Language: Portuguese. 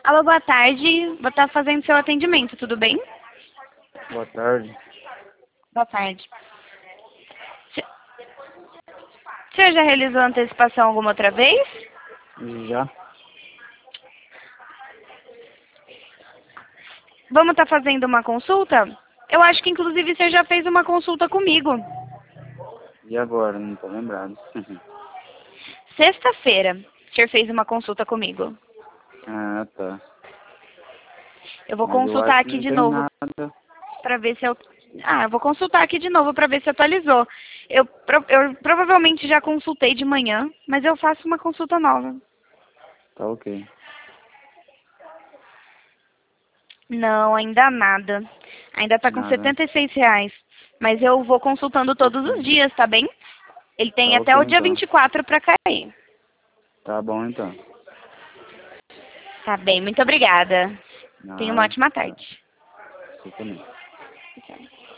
Alô, boa tarde. Vou estar fazendo seu atendimento, tudo bem? Boa tarde. Boa tarde. O senhor já realizou antecipação alguma outra vez? Já? Vamos estar fazendo uma consulta? Eu acho que inclusive você já fez uma consulta comigo. E agora? Não tô lembrado. Sexta-feira, o senhor fez uma consulta comigo. Ah, tá. Eu vou Mas eu consultar acho que aqui não de tem novo nada. para ver se eu... eu vou consultar aqui de novo para ver se atualizou. Eu provavelmente já consultei de manhã, mas eu faço uma consulta nova. Tá ok. Não, ainda nada. Ainda tá com Nada. R$ 76. Mas eu vou consultando todos os Ok. dias, tá bem? Ele Tá tem até ok o dia então. 24 para cair. Tá bom então. Tá bem, muito obrigada. Tenha uma Nada. ótima Tá. tarde. Você também. Tchau.